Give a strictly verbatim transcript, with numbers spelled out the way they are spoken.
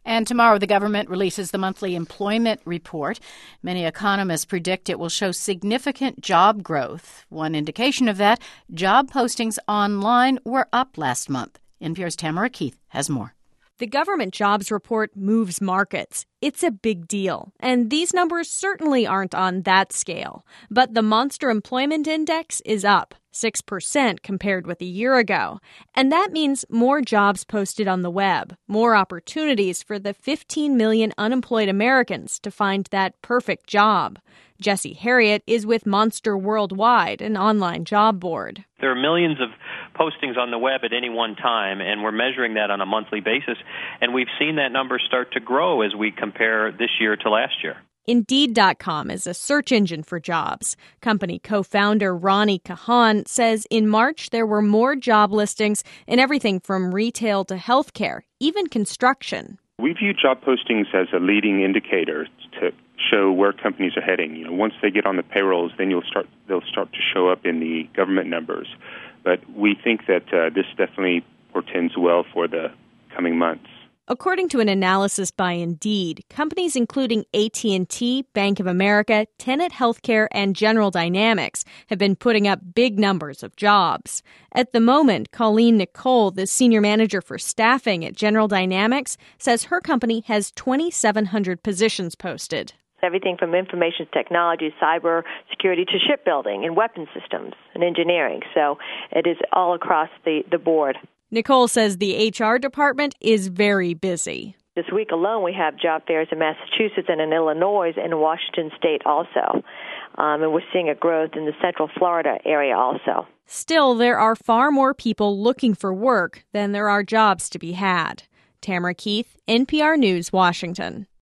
And tomorrow, the government releases the monthly employment report. Many economists predict it will show significant job growth. One indication of that, job postings online were up last month. N P R's Tamara Keith has more. The government jobs report moves markets. It's a big deal. And these numbers certainly aren't on that scale. But the Monster Employment Index is up six percent compared with a year ago. And that means more jobs posted on the web, more opportunities for the fifteen million unemployed Americans to find that perfect job. Jesse Harriet is with Monster Worldwide, an online job board. There are millions of postings on the web at any one time, and we're measuring that on a monthly basis. And we've seen that number start to grow as we compare this year to last year. Indeed dot com is a search engine for jobs. Company co-founder Ronnie Kahan says in March there were more job listings in everything from retail to healthcare, even construction. We view job postings as a leading indicator to show where companies are heading. You know, once they get on the payrolls, then you'll start they'll start to show up in the government numbers. But we think that uh, this definitely portends well for the coming months. According to an analysis by Indeed, companies including A T and T, Bank of America, Tenet Healthcare, and General Dynamics have been putting up big numbers of jobs. At the moment, Colleen Nicole, the senior manager for staffing at General Dynamics, says her company has twenty-seven hundred positions posted. Everything from information technology, cyber security to shipbuilding and weapon systems and engineering. So it is all across the, the board. Nicole says the H R department is very busy. This week alone, we have job fairs in Massachusetts and in Illinois and in Washington State also. Um, and we're seeing a growth in the Central Florida area also. Still, there are far more people looking for work than there are jobs to be had. Tamara Keith, N P R News, Washington.